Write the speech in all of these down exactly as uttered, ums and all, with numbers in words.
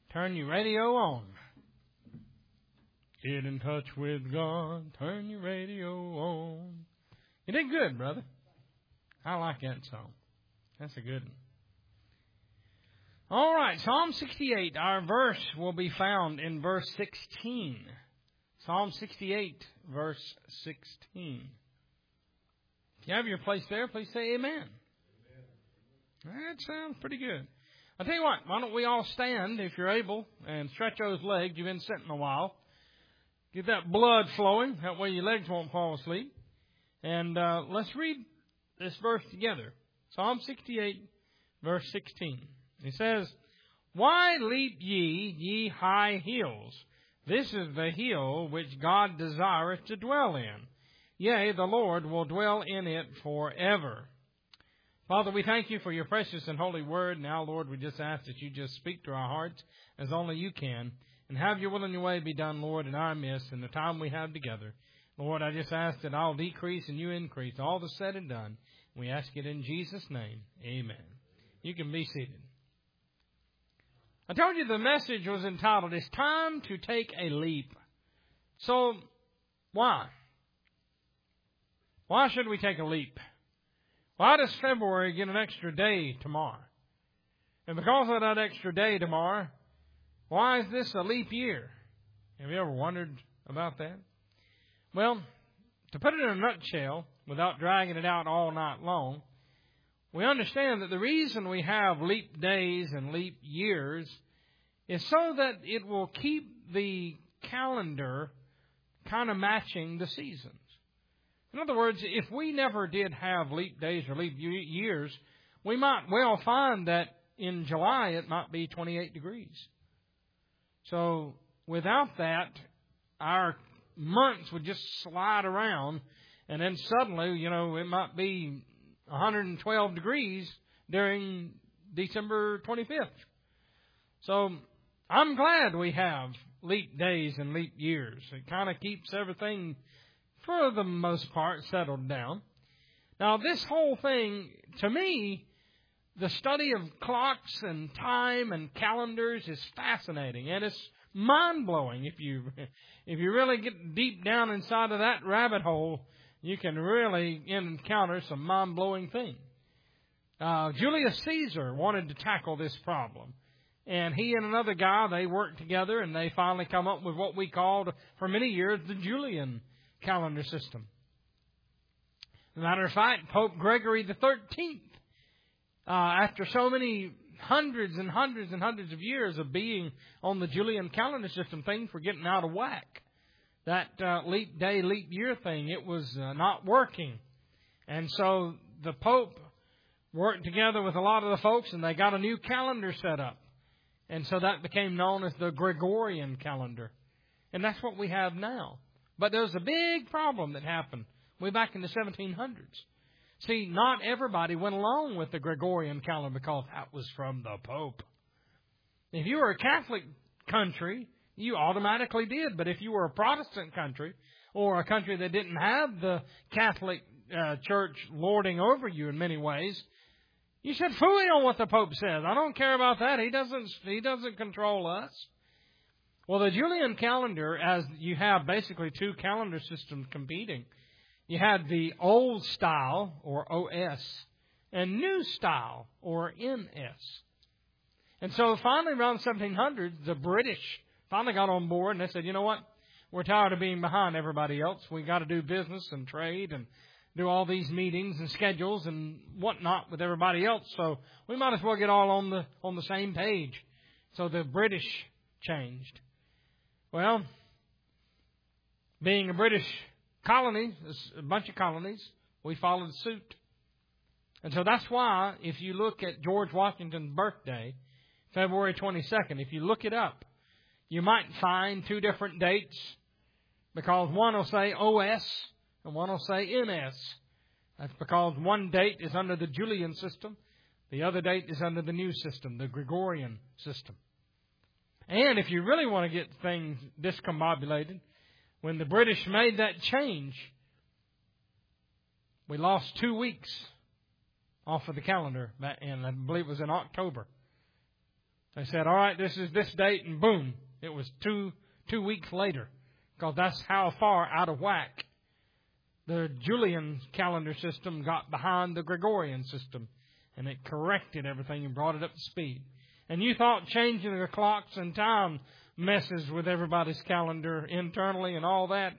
Turn your radio on. Get in touch with God. Turn your radio on. You did good, brother. I like that song. That's a good one. All right, Psalm sixty-eight. Our verse will be found in verse sixteen. Psalm sixty-eight, verse sixteen. If you have your place there, please say amen. Amen. That sounds pretty good. I'll tell you what, why don't we all stand, if you're able, and stretch those legs. You've been sitting a while. Get that blood flowing. That way your legs won't fall asleep. And uh, let's read this verse together. Psalm sixty-eight, verse sixteen. It says, Why leap ye, ye high hills? This is the hill which God desireth to dwell in. Yea, the Lord will dwell in it forever. Father, we thank you for your precious and holy word. Now, Lord, we just ask that you just speak to our hearts as only you can. And have your will and your way be done, Lord, in our midst in the time we have together. Lord, I just ask that I'll decrease and you increase. All that's said and done. We ask it in Jesus' name. Amen. You can be seated. I told you the message was entitled, It's Time to Take a Leap. So, why? Why should we take a leap? Why does February get an extra day tomorrow? And because of that extra day tomorrow, why is this a leap year? Have you ever wondered about that? Well, to put it in a nutshell, without dragging it out all night long, we understand that the reason we have leap days and leap years is so that it will keep the calendar kind of matching the seasons. In other words, if we never did have leap days or leap years, we might well find that in July it might be twenty-eight degrees. So without that, our months would just slide around, and then suddenly, you know, it might be one hundred twelve degrees during December twenty-fifth. So I'm glad we have leap days and leap years. It kind of keeps everything, for the most part, settled down. Now, this whole thing, to me, the study of clocks and time and calendars is fascinating, and it's mind-blowing. If you if you really get deep down inside of that rabbit hole, you can really encounter some mind-blowing things. Uh, Julius Caesar wanted to tackle this problem. And he and another guy, they worked together, and they finally come up with what we called, for many years, the Julian calendar system. As a matter of fact, Pope Gregory the thirteenth, uh, after so many hundreds and hundreds and hundreds of years of being on the Julian calendar system, things were getting out of whack. That uh, leap day, leap year thing, it was uh, not working. And so the Pope worked together with a lot of the folks, and they got a new calendar set up. And so that became known as the Gregorian calendar. And that's what we have now. But there's a big problem that happened way back in the seventeen hundreds. See, not everybody went along with the Gregorian calendar because that was from the Pope. If you were a Catholic country, you automatically did. But if you were a Protestant country or a country that didn't have the Catholic uh, Church lording over you in many ways, you said, "Phooey on what the Pope says. I don't care about that. He doesn't, he doesn't control us." Well, the Julian calendar, as you have basically two calendar systems competing, you had the old style, or O S, and new style, or N S. And so finally around the seventeen hundreds, the British finally got on board, and they said, you know what? We're tired of being behind everybody else. We've got to do business and trade and do all these meetings and schedules and whatnot with everybody else. So we might as well get all on the on the same page. So the British changed. Well, being a British colony, a bunch of colonies, we followed suit. And so that's why, if you look at George Washington's birthday, February twenty-second, if you look it up, you might find two different dates, because one will say O S and one will say N S. That's because one date is under the Julian system, the other date is under the new system, the Gregorian system. And if you really want to get things discombobulated, when the British made that change, we lost two weeks off of the calendar, and I believe it was in October. They said, all right, this is this date, and boom, it was two two weeks later, because that's how far out of whack the Julian calendar system got behind the Gregorian system, and it corrected everything and brought it up to speed. And you thought changing the clocks and time messes with everybody's calendar internally and all that.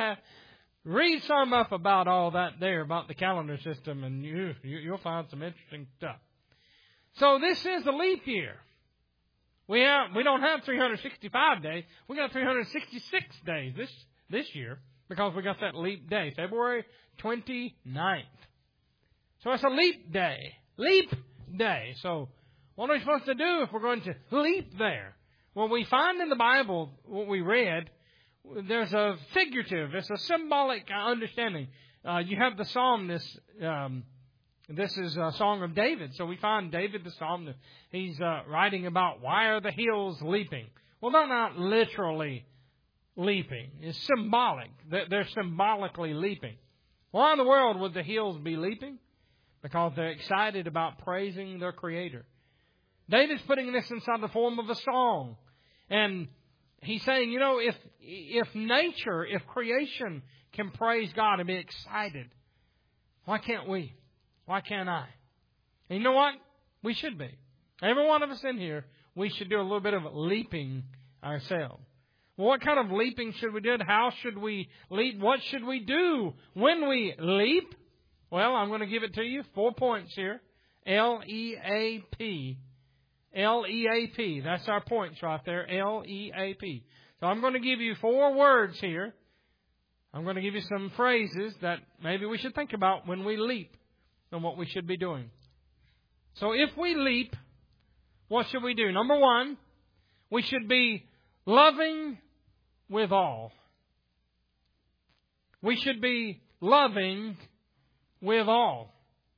Read some up about all that there, about the calendar system, and you, you, you'll find some interesting stuff. So this is a leap year. We have, we don't have three hundred sixty-five days. We got three hundred sixty-six days this this year because we got that leap day, February twenty-ninth. So it's a leap day. Leap day. So what are we supposed to do if we're going to leap there? Well, we find in the Bible, what we read, there's a figurative, it's a symbolic understanding. Uh, you have the psalm, this um, this is a song of David. So we find David, the psalm, he's uh, writing about why are the hills leaping? Well, they're not literally leaping. It's symbolic. They're symbolically leaping. Why in the world would the hills be leaping? Because they're excited about praising their Creator. David's putting this inside the form of a song. And he's saying, you know, if if nature, if creation can praise God and be excited, why can't we? Why can't I? And you know what? We should be. Every one of us in here, we should do a little bit of leaping ourselves. Well, what kind of leaping should we do? How should we leap? What should we do when we leap? Well, I'm going to give it to you. Four points here. L E A P. L E A P. That's our points right there. L E A P. So I'm going to give you four words here. I'm going to give you some phrases that maybe we should think about when we leap and what we should be doing. So if we leap, what should we do? Number one, we should be loving with all. We should be loving with all.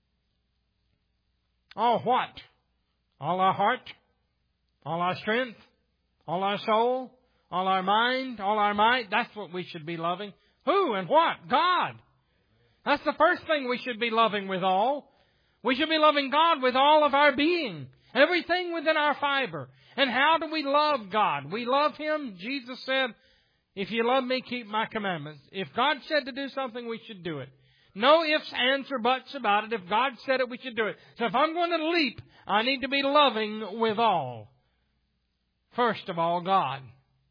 All what? All our heart, all our strength, all our soul, all our mind, all our might. That's what we should be loving. Who and what? God. That's the first thing we should be loving with all. We should be loving God with all of our being. Everything within our fiber. And how do we love God? We love Him. Jesus said, if you love me, keep my commandments. If God said to do something, we should do it. No ifs, ands, or buts about it. If God said it, we should do it. So if I'm going to leap, I need to be loving with all. First of all, God.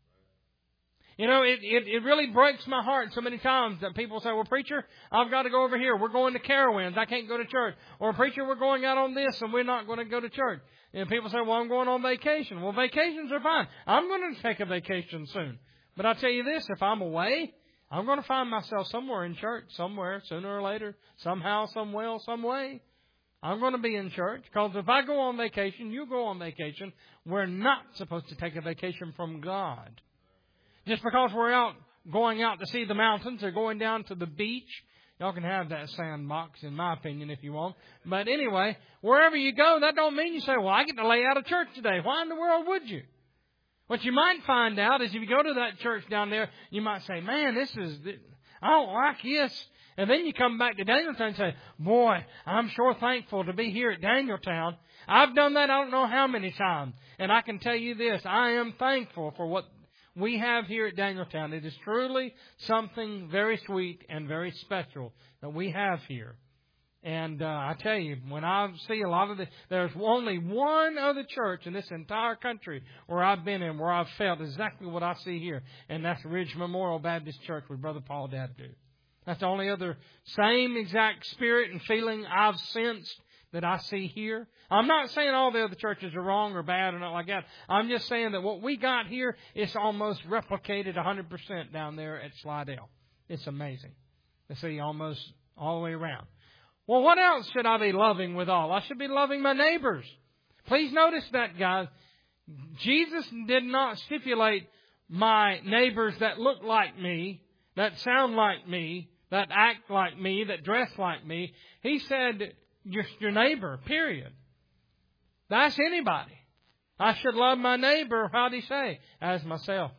You know, it, it, it really breaks my heart so many times that people say, well, preacher, I've got to go over here. We're going to Carowinds. I can't go to church. Or, preacher, we're going out on this and we're not going to go to church. And people say, well, I'm going on vacation. Well, vacations are fine. I'm going to take a vacation soon. But I'll tell you this, if I'm away, I'm going to find myself somewhere in church, somewhere, sooner or later, somehow, some way, some way. I'm going to be in church, because if I go on vacation, you go on vacation, we're not supposed to take a vacation from God. Just because we're out going out to see the mountains or going down to the beach, y'all can have that sandbox, in my opinion, if you want. But anyway, wherever you go, that don't mean you say, well, I get to lay out of church today. Why in the world would you? What you might find out is if you go to that church down there, you might say, man, this is, I don't like this. And then you come back to Danieltown and say, boy, I'm sure thankful to be here at Danieltown. I've done that I don't know how many times. And I can tell you this, I am thankful for what we have here at Danieltown. It is truly something very sweet and very special that we have here. And uh, I tell you, when I see a lot of the, there's only one other church in this entire country where I've been in, where I've felt exactly what I see here. And that's Ridge Memorial Baptist Church with Brother Paul Daddu. That's the only other same exact spirit and feeling I've sensed that I see here. I'm not saying all the other churches are wrong or bad or not like that. I'm just saying that what we got here is almost replicated one hundred percent down there at Slidell. It's amazing to see almost all the way around. Well, what else should I be loving with all? I should be loving my neighbors. Please notice that, guys. Jesus did not stipulate my neighbors that look like me, that sound like me, that act like me, that dress like me. He said, just your neighbor, period. That's anybody. I should love my neighbor, how'd he say? As myself.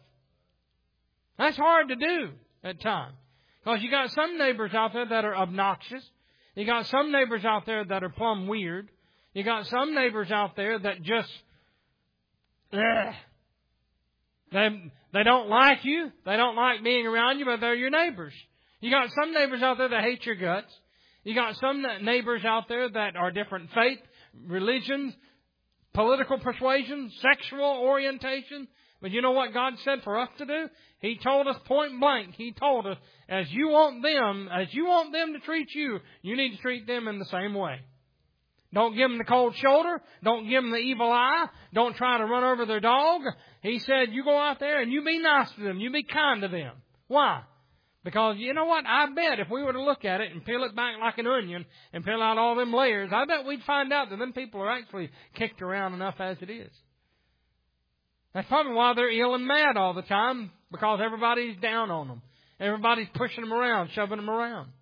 That's hard to do at times. Because you got some neighbors out there that are obnoxious. You got some neighbors out there that are plumb weird. You got some neighbors out there that just Ugh. They, they don't like you. They don't like being around you, but they're your neighbors. You got some neighbors out there that hate your guts. You got some neighbors out there that are different faith, religions, political persuasion, sexual orientation. But you know what God said for us to do? He told us point blank. He told us, as you want them, as you want them to treat you, you need to treat them in the same way. Don't give them the cold shoulder. Don't give them the evil eye. Don't try to run over their dog. He said, you go out there and you be nice to them. You be kind to them. Why? Because you know what? I bet if we were to look at it and peel it back like an onion and peel out all them layers, I bet we'd find out that them people are actually kicked around enough as it is. That's probably why they're ill and mad all the time, because everybody's down on them. Everybody's pushing them around, shoving them around.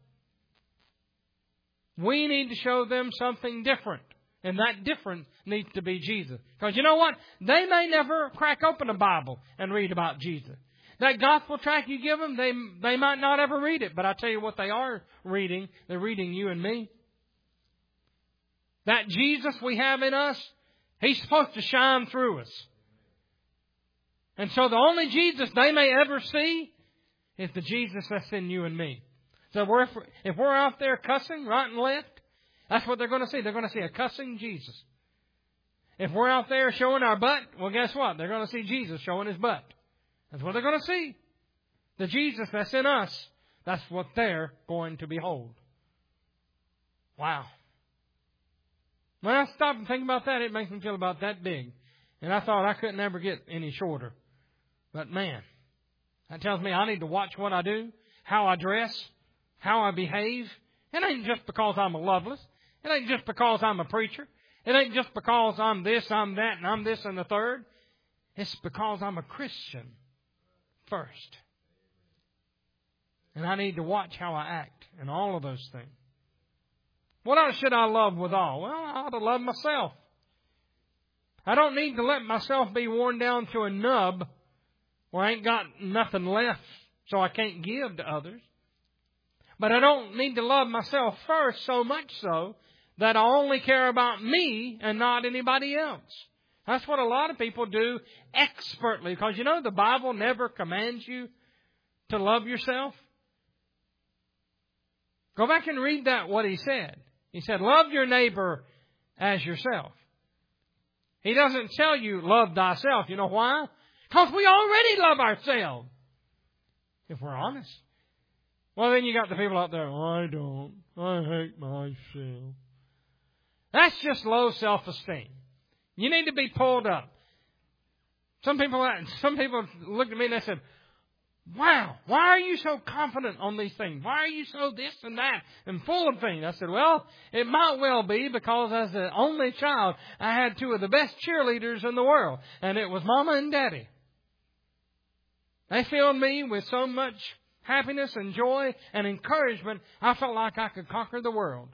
We need to show them something different. And that difference needs to be Jesus. Because you know what? They may never crack open a Bible and read about Jesus. That gospel tract you give them, they, they might not ever read it. But I tell you what they are reading. They're reading you and me. That Jesus we have in us, He's supposed to shine through us. And so the only Jesus they may ever see is the Jesus that's in you and me. So we're, if we're out there cussing right and left, that's what they're going to see. They're going to see a cussing Jesus. If we're out there showing our butt, well, guess what? They're going to see Jesus showing His butt. That's what they're going to see. The Jesus that's in us, that's what they're going to behold. Wow. When I stop and think about that, it makes me feel about that big. And I thought I couldn't ever get any shorter. But man, that tells me I need to watch what I do, how I dress, how I behave. It ain't just because I'm a Loveless. It ain't just because I'm a preacher. It ain't just because I'm this, I'm that, and I'm this and the third. It's because I'm a Christian first. And I need to watch how I act in all of those things. What else should I love with all? Well, I ought to love myself. I don't need to let myself be worn down to a nub where I ain't got nothing left so I can't give to others. But I don't need to love myself first, so much so that I only care about me and not anybody else. That's what a lot of people do expertly. Because you know the Bible never commands you to love yourself. Go back and read that, what He said. He said, love your neighbor as yourself. He doesn't tell you, love thyself. You know why? Because we already love ourselves. If we're honest. Well, then you got the people out there, I don't. I hate myself. That's just low self-esteem. You need to be pulled up. Some people, some people looked at me and they said, wow, why are you so confident on these things? Why are you so this and that and full of things? I said, well, it might well be because as the only child, I had two of the best cheerleaders in the world. And it was Mama and Daddy. They filled me with so much happiness and joy and encouragement, I felt like I could conquer the world.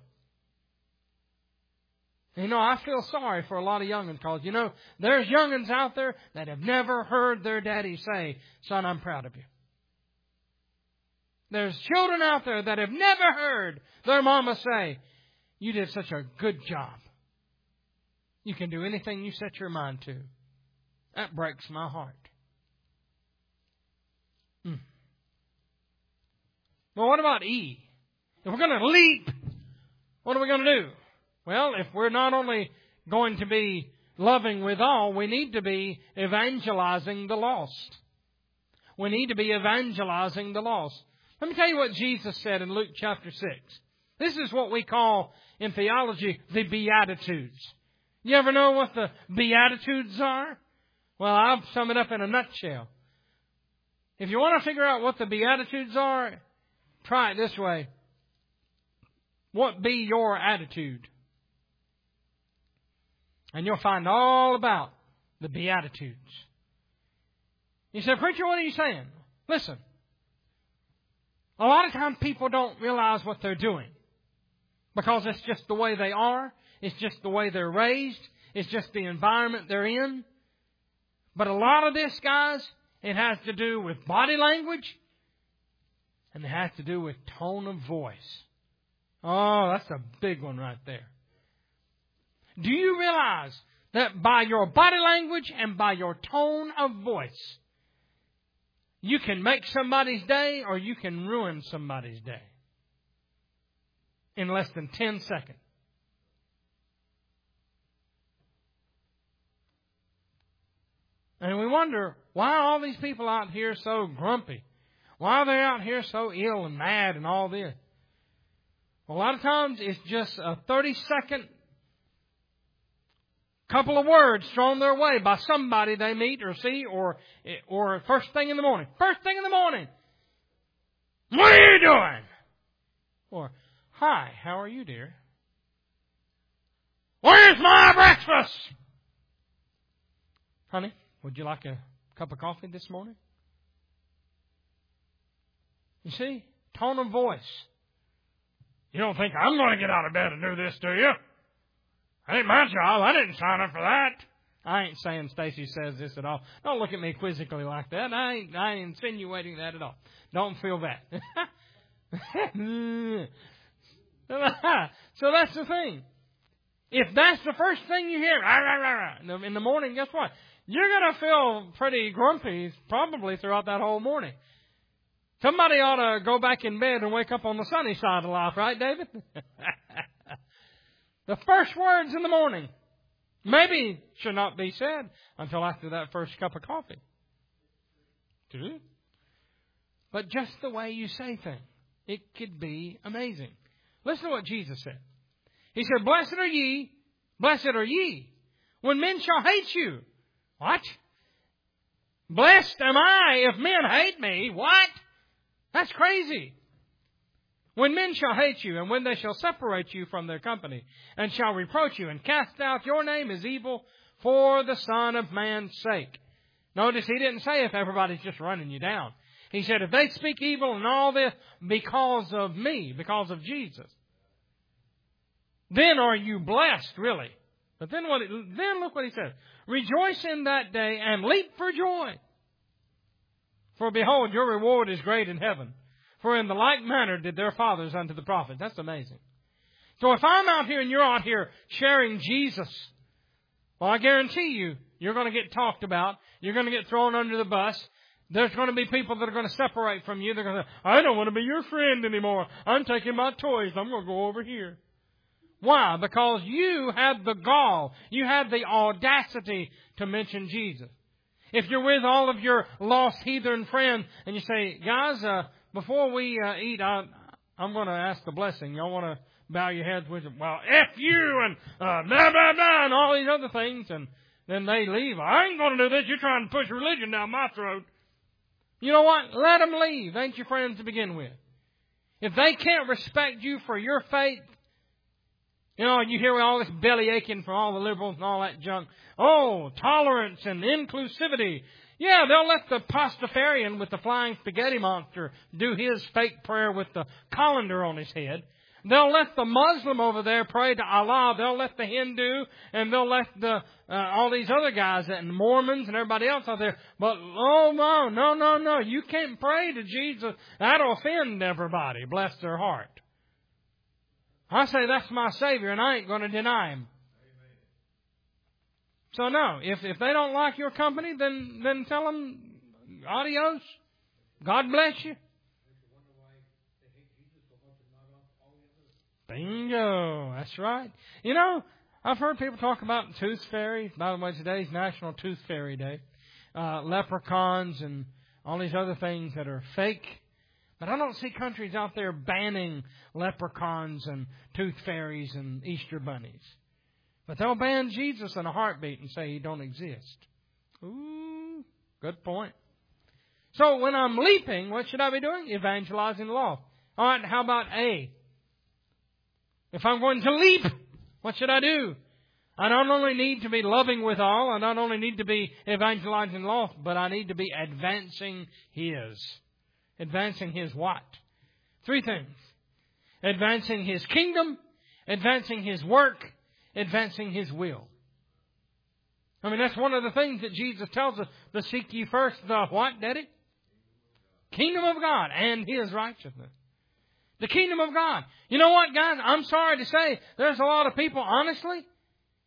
You know, I feel sorry for a lot of young'uns because, you know, there's young'uns out there that have never heard their daddy say, son, I'm proud of you. There's children out there that have never heard their mama say, you did such a good job. You can do anything you set your mind to. That breaks my heart. Hmm. Well, what about E? If we're going to leap, what are we going to do? Well, if we're not only going to be loving with all, we need to be evangelizing the lost. We need to be evangelizing the lost. Let me tell you what Jesus said in Luke chapter six. This is what we call in theology the Beatitudes. You ever know what the Beatitudes are? Well, I'll sum it up in a nutshell. If you want to figure out what the Beatitudes are, try it this way. What be your attitude? And you'll find all about the Beatitudes. You say, preacher, what are you saying? Listen. A lot of times people don't realize what they're doing. Because it's just the way they are. It's just the way they're raised. It's just the environment they're in. But a lot of this, guys, it has to do with body language. And it has to do with tone of voice. Oh, that's a big one right there. Do you realize that by your body language and by your tone of voice, you can make somebody's day or you can ruin somebody's day in less than ten seconds. And we wonder, why are all these people out here so grumpy? Why are they out here so ill and mad and all this? Well, a lot of times it's just a thirty-second couple of words thrown their way by somebody they meet or see or or first thing in the morning. First thing in the morning. What are you doing? Or, hi, how are you, dear? Where's my breakfast? Honey, would you like a cup of coffee this morning? You see, tone of voice. You don't think I'm going to get out of bed and do this, do you? That ain't my job. I didn't sign up for that. I ain't saying Stacy says this at all. Don't look at me quizzically like that. I ain't, I ain't insinuating that at all. Don't feel bad. So that's the thing. If that's the first thing you hear rah, rah, rah, rah, in the morning, guess what? You're going to feel pretty grumpy probably throughout that whole morning. Somebody ought to go back in bed and wake up on the sunny side of life, right, David? The first words in the morning maybe should not be said until after that first cup of coffee. But just the way you say things, it could be amazing. Listen to what Jesus said. He said, blessed are ye, blessed are ye, when men shall hate you. What? Blessed am I if men hate me. What? That's crazy. When men shall hate you, and when they shall separate you from their company, and shall reproach you, and cast out your name as evil for the Son of Man's sake. Notice he didn't say if everybody's just running you down. He said if they speak evil and all this because of me, because of Jesus, then are you blessed, really. But then what? It, then look what he says. Rejoice in that day and leap for joy. For behold, your reward is great in heaven. For in the like manner did their fathers unto the prophets. That's amazing. So if I'm out here and you're out here sharing Jesus, well, I guarantee you, you're going to get talked about. You're going to get thrown under the bus. There's going to be people that are going to separate from you. They're going to say, I don't want to be your friend anymore. I'm taking my toys. I'm going to go over here. Why? Because you had the gall. You had the audacity to mention Jesus. If you're with all of your lost heathen friends and you say, guys, uh, before we uh, eat, I, I'm going to ask the blessing. Y'all want to bow your heads with them? Well, F you and uh, blah, blah, blah, and all these other things. And then they leave. I ain't going to do this. You're trying to push religion down my throat. You know what? Let them leave. They ain't your friends to begin with. If they can't respect you for your faith, you know, you hear all this belly aching from all the liberals and all that junk. Oh, tolerance and inclusivity. Yeah, they'll let the Pastafarian with the flying spaghetti monster do his fake prayer with the colander on his head. They'll let the Muslim over there pray to Allah. They'll let the Hindu and they'll let the uh, all these other guys and Mormons and everybody else out there. But, oh, no, no, no, no. You can't pray to Jesus. That'll offend everybody. Bless their heart. I say that's my Savior and I ain't going to deny Him. So no, if if they don't like your company, then then tell them adios. God bless you. Bingo. That's right. You know, I've heard people talk about tooth fairy. By the way, today's National Tooth Fairy Day. Uh, leprechauns and all these other things that are fake. But I don't see countries out there banning leprechauns and tooth fairies and Easter bunnies. But they'll ban Jesus in a heartbeat and say He don't exist. Ooh, good point. So when I'm leaping, what should I be doing? Evangelizing the lost. All right, how about A? If I'm going to leap, what should I do? I don't only need to be loving with all. I don't only need to be evangelizing the lost, but I need to be advancing His. Advancing His what? Three things. Advancing His kingdom, advancing His work, advancing His will. I mean, that's one of the things that Jesus tells us, to seek ye first the what, Daddy? Kingdom of God and His righteousness. The kingdom of God. You know what, guys? I'm sorry to say, there's a lot of people, honestly,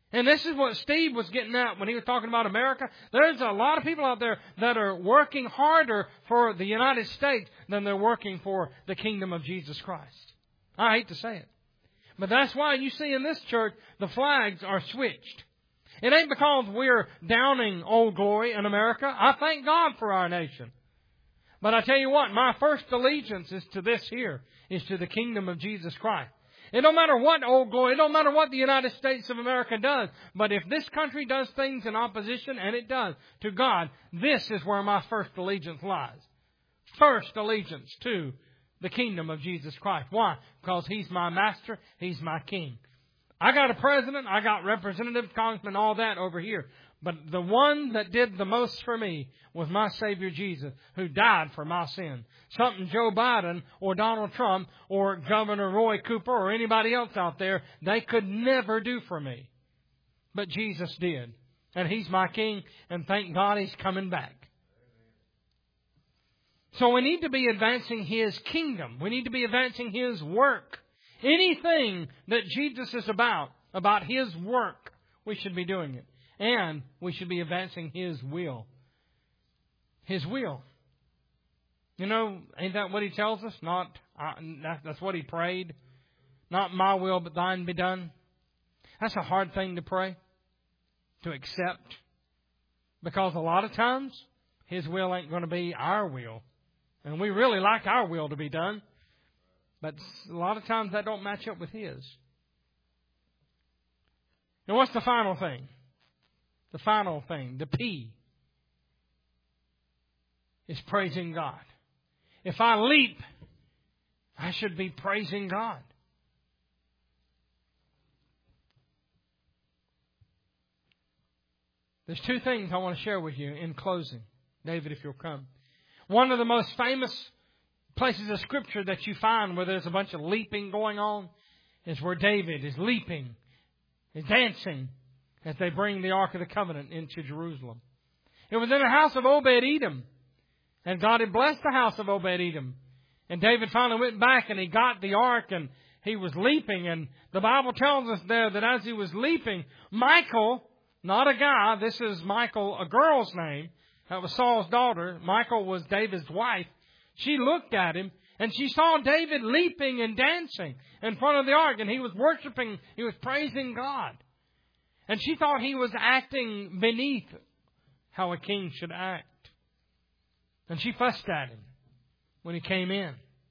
And this is what Steve was getting at when he was talking about America. There's a lot of people out there that are working harder for the United States than they're working for the kingdom of Jesus Christ. I hate to say it. But that's why you see in this church, the flags are switched. It ain't because we're downing Old Glory in America. I thank God for our nation. But I tell you what, my first allegiance is to this here, is to the kingdom of Jesus Christ. It don't matter what Old Glory, it don't matter what the United States of America does. But if this country does things in opposition, and it does, to God, this is where my first allegiance lies. First allegiance to the kingdom of Jesus Christ. Why? Because He's my master, He's my king. I got a president, I got representatives, congressmen, all that over here. But the one that did the most for me was my Savior Jesus, who died for my sin. Something Joe Biden or Donald Trump or Governor Roy Cooper or anybody else out there, they could never do for me. But Jesus did. And He's my King, and thank God He's coming back. So we need to be advancing His kingdom. We need to be advancing His work. Anything that Jesus is about, about His work, we should be doing it. And we should be advancing His will. His will. You know, ain't that what He tells us? Not uh, that's what He prayed. Not my will, but thine be done. That's a hard thing to pray, to accept. Because a lot of times, His will ain't going to be our will. And we really like our will to be done. But a lot of times that don't match up with His. And what's the final thing? The final thing, the P, is praising God. If I leap, I should be praising God. There's two things I want to share with you in closing. David, if you'll come. One of the most famous places of Scripture that you find where there's a bunch of leaping going on is where David is leaping, is dancing, as they bring the Ark of the Covenant into Jerusalem. It was in the house of Obed-Edom. And God had blessed the house of Obed-Edom. And David finally went back and he got the Ark and he was leaping. And the Bible tells us there that as he was leaping, Michal, not a guy, this is Michal, a girl's name. That was Saul's daughter. Michal was David's wife. She looked at him and she saw David leaping and dancing in front of the Ark. And he was worshiping, he was praising God. And she thought he was acting beneath how a king should act. And she fussed at him when he came in.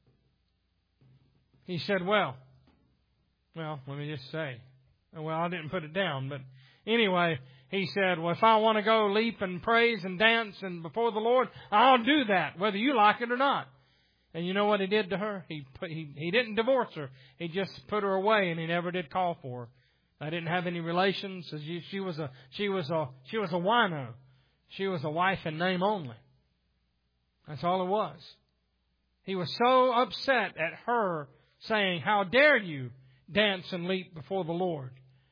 He said, well, well, let me just say, well, I didn't put it down, but anyway, he said, well, if I want to go leap and praise and dance and before the Lord, I'll do that, whether you like it or not. And you know what he did to her? He put, he, he didn't divorce her. He just put her away, and he never did call for her. I didn't have any relations. She, she was a she was a she was a wino. She was a wife in name only. That's all it was. He was so upset at her saying, "How dare you dance and leap before the Lord?"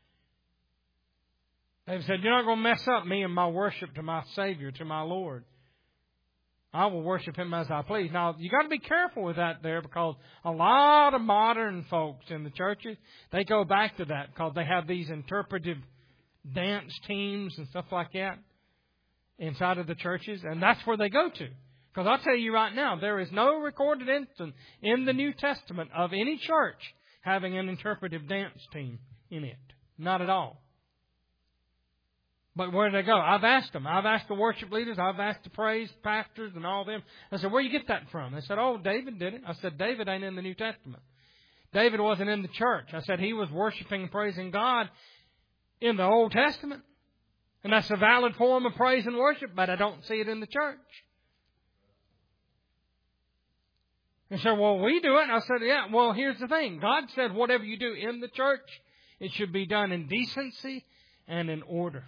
They said, "You're not going to mess up me and my worship to my Savior, to my Lord. I will worship Him as I please." Now, you got to be careful with that there, because a lot of modern folks in the churches, they go back to that because they have these interpretive dance teams and stuff like that inside of the churches, and that's where they go to. Because I'll tell you right now, there is no recorded instance in the New Testament of any church having an interpretive dance team in it. Not at all. But where do they go? I've asked them. I've asked the worship leaders. I've asked the praise pastors and all them. I said, where do you get that from? They said, oh, David did it. I said, David ain't in the New Testament. David wasn't in the church. I said, he was worshiping and praising God in the Old Testament. And that's a valid form of praise and worship, but I don't see it in the church. They said, well, we do it. And I said, yeah, well, here's the thing. God said whatever you do in the church, it should be done in decency and in order.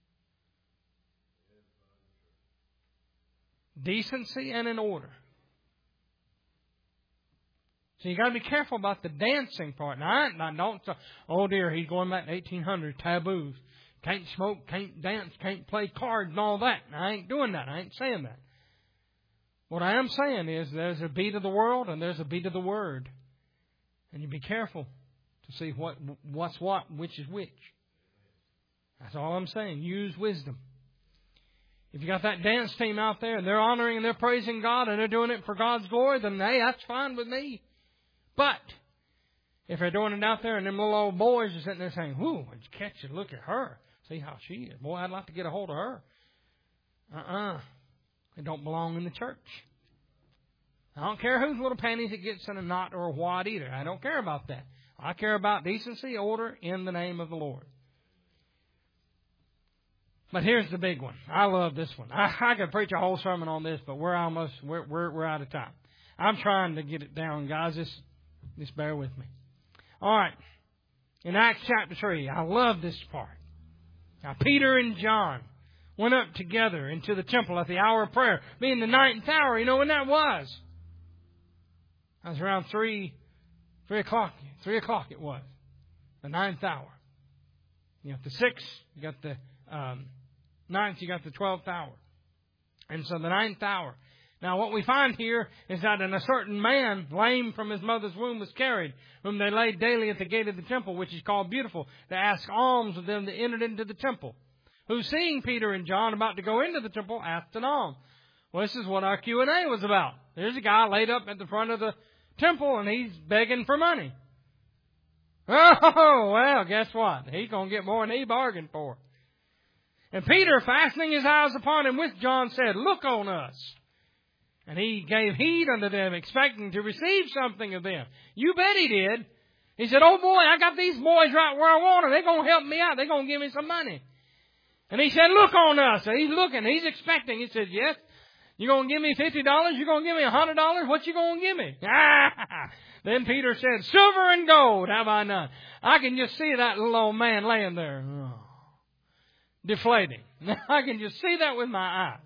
Decency and in order. So you got to be careful about the dancing part. Now, I, I don't say, oh dear, he's going back to eighteen hundred taboos. Can't smoke, can't dance, can't play cards and all that. And I ain't doing that. I ain't saying that. What I am saying is there's a beat of the world and there's a beat of the Word. And you be careful to see what what's what, which is which. That's all I'm saying. Use wisdom. If you got that dance team out there and they're honoring and they're praising God and they're doing it for God's glory, then hey, that's fine with me. But if they're doing it out there and them little old boys are sitting there saying, "Whoo, did you catch it? Look at her. See how she is. Boy, I'd like to get a hold of her." Uh-uh. They don't belong in the church. I don't care whose little panties it gets in a knot or a wad either. I don't care about that. I care about decency, order, in the name of the Lord. But here's the big one. I love this one. I, I could preach a whole sermon on this, but we're almost we're, we're we're out of time. I'm trying to get it down, guys. Just just bear with me. All right. In Acts chapter three, I love this part. Now, Peter and John went up together into the temple at the hour of prayer, being the ninth hour. You know when that was? That was around three, three o'clock. Three o'clock it was. The ninth hour. You got the sixth, you got the um, ninth, you got the twelfth hour. And so the ninth hour. Now what we find here is that in a certain man, lame from his mother's womb, was carried, whom they laid daily at the gate of the temple, which is called Beautiful, to ask alms of them that entered into the temple. Who, seeing Peter and John about to go into the temple, asked an alms. Well, this is what our Q and A was about. There's a guy laid up at the front of the temple, and he's begging for money. Oh, well, guess what? He's going to get more than he bargained for. And Peter, fastening his eyes upon him with John, said, "Look on us." And he gave heed unto them, expecting to receive something of them. You bet he did. He said, "Oh boy, I got these boys right where I want them. They're going to help me out. They're going to give me some money." And he said, "Look on us." So he's looking. He's expecting. He said, "Yes. You going to give me fifty dollars? You going to give me one hundred dollars? What you going to give me?" Then Peter said, "Silver and gold have I none." I can just see that little old man laying there, oh, deflating. I can just see that with my eyes.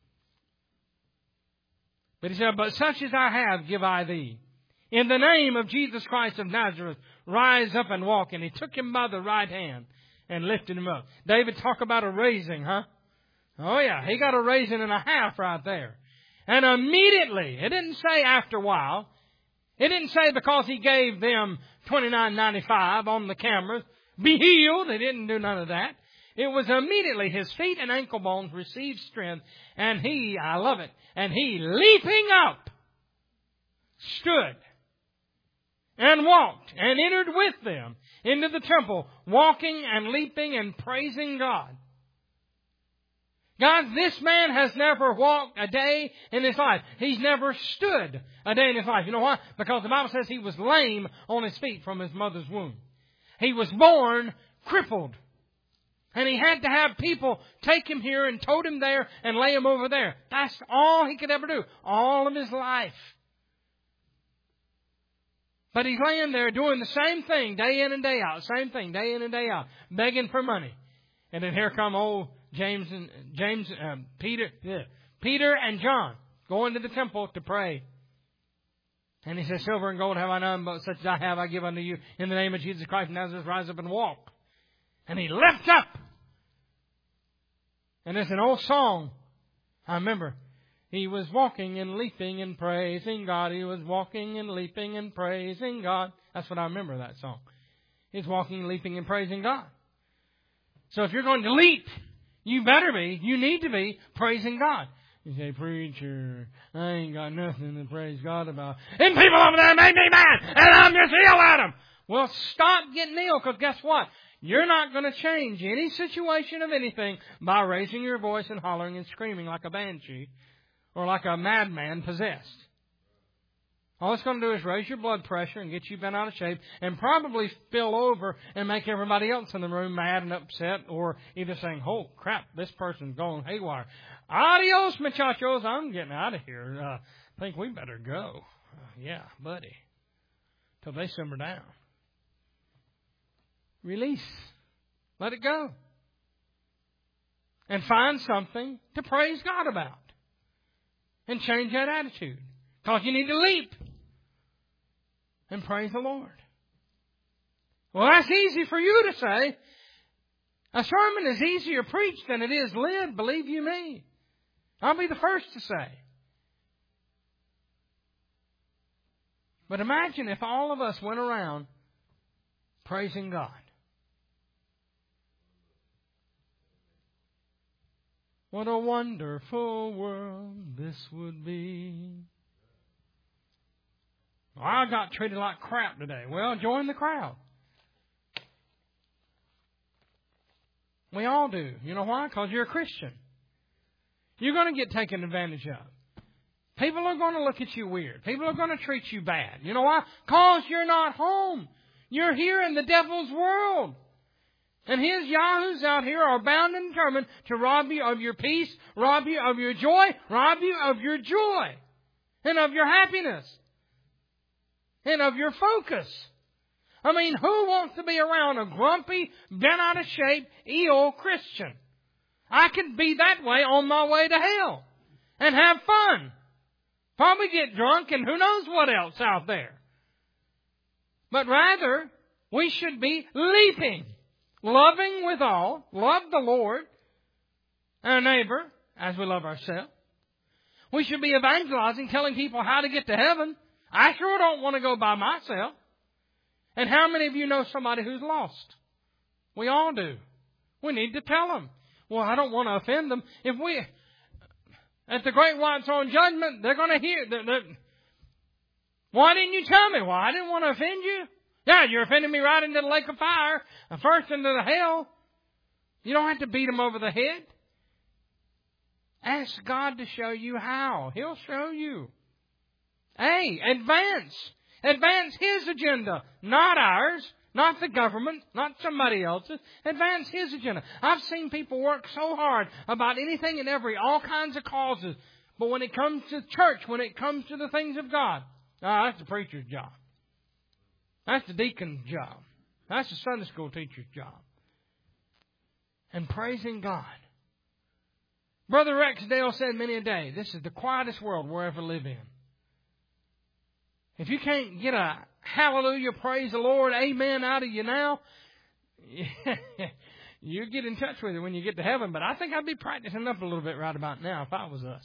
But he said, "But such as I have give I thee. In the name of Jesus Christ of Nazareth, rise up and walk." And he took him by the right hand and lifted him up. David, talk about a raising, huh? Oh yeah, he got a raising and a half right there. And immediately, it didn't say after a while. It didn't say because he gave them twenty-nine ninety-five on the cameras, be healed. They didn't do none of that. It was immediately his feet and ankle bones received strength, and he, I love it, and he, leaping up, stood and walked and entered with them into the temple, walking and leaping and praising God. God, this man has never walked a day in his life. He's never stood a day in his life. You know why? Because the Bible says he was lame on his feet from his mother's womb. He was born crippled. And he had to have people take him here and tote him there and lay him over there. That's all he could ever do. All of his life. But he's laying there doing the same thing day in and day out. Same thing day in and day out. Begging for money. And then here come old James and James, um, Peter, yeah, Peter and John going to the temple to pray. And he says, "Silver and gold have I none, but such as I have I give unto you. In the name of Jesus Christ of Nazareth, rise up and walk." And he leapt up. And there's an old song. I remember. He was walking and leaping and praising God. He was walking and leaping and praising God. That's what I remember of that song. He's walking, leaping, and praising God. So if you're going to leap, you better be, you need to be praising God. You say, "Preacher, I ain't got nothing to praise God about. And people over there made me mad, and I'm just ill at them." Well, stop getting ill, because guess what? You're not going to change any situation of anything by raising your voice and hollering and screaming like a banshee or like a madman possessed. All it's going to do is raise your blood pressure and get you bent out of shape and probably spill over and make everybody else in the room mad and upset, or either saying, "Oh, crap, this person's going haywire. Adios, muchachos. I'm getting out of here. I uh, think we better go." Uh, yeah, buddy. Till they simmer down. Release. Let it go. And find something to praise God about. And change that attitude. Because you need to leap. And praise the Lord. Well, that's easy for you to say. A sermon is easier preached than it is lived, believe you me. I'll be the first to say. But imagine if all of us went around praising God. What a wonderful world this would be. Well, I got treated like crap today. Well, join the crowd. We all do. You know why? Because you're a Christian. You're going to get taken advantage of. People are going to look at you weird. People are going to treat you bad. You know why? Because you're not home. You're here in the devil's world. And his yahoos out here are bound and determined to rob you of your peace, rob you of your joy, rob you of your joy, and of your happiness, and of your focus. I mean, who wants to be around a grumpy, bent out of shape, ill Christian? I could be that way on my way to hell and have fun. Probably get drunk and who knows what else out there. But rather, we should be leaping. Loving with all, love the Lord, our neighbor, as we love ourselves. We should be evangelizing, telling people how to get to heaven. I sure don't want to go by myself. And how many of you know somebody who's lost? We all do. We need to tell them. Well, I don't want to offend them. If we, at the great white throne judgment, they're going to hear. They're, they're, why didn't you tell me? Well, I didn't want to offend you. Yeah, you're offending me right into the lake of fire, first into the hell. You don't have to beat them over the head. Ask God to show you how. He'll show you. Hey, advance. Advance His agenda, not ours, not the government, not somebody else's. Advance His agenda. I've seen people work so hard about anything and every, all kinds of causes. But when it comes to church, when it comes to the things of God, ah, that's the preacher's job. That's the deacon's job. That's the Sunday school teacher's job. And praising God. Brother Rex Dale said many a day, this is the quietest world we'll ever live in. If you can't get a hallelujah, praise the Lord, amen out of you now, you get in touch with it when you get to heaven. But I think I'd be practicing up a little bit right about now if I was us.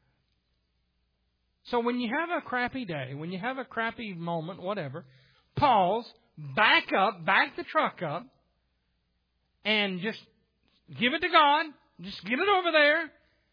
So when you have a crappy day, when you have a crappy moment, whatever, pause, back up, back the truck up, and just give it to God. Just get it over there.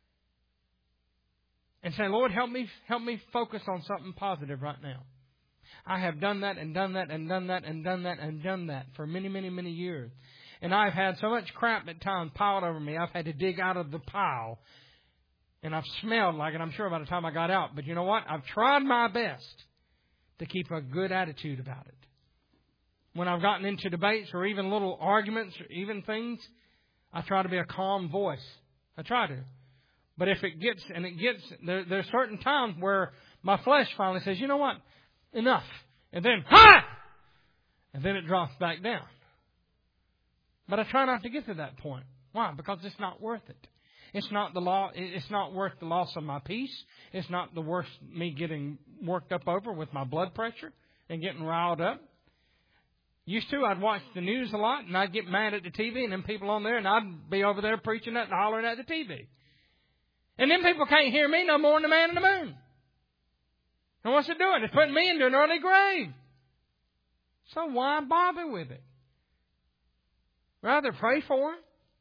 And say, Lord, help me, help me focus on something positive right now. I have done that and done that and done that and done that and done that for many, many, many years. And I've had so much crap at times piled over me, I've had to dig out of the pile. And I've smelled like it, I'm sure, by the time I got out. But you know what? I've tried my best to keep a good attitude about it. When I've gotten into debates or even little arguments or even things, I try to be a calm voice. I try to. But if it gets, and it gets, there, there's certain times where my flesh finally says, you know what? Enough. And then, ha! And then it drops back down. But I try not to get to that point. Why? Because it's not worth it. It's not the law. It's not worth the loss of my peace. It's not the worth me getting worked up over with my blood pressure and getting riled up. Used to, I'd watch the news a lot, and I'd get mad at the T V and them people on there, and I'd be over there preaching that and hollering at the T V. And them people can't hear me no more than the man in the moon. And what's it doing? It's putting me into an early grave. So why bother with it? Rather pray for him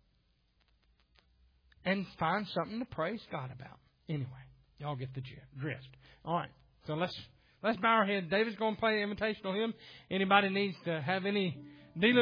and find something to praise God about. Anyway, y'all get the drift. All right, so let's let's bow our head. David's going to play the invitational hymn. Anybody needs to have any dealing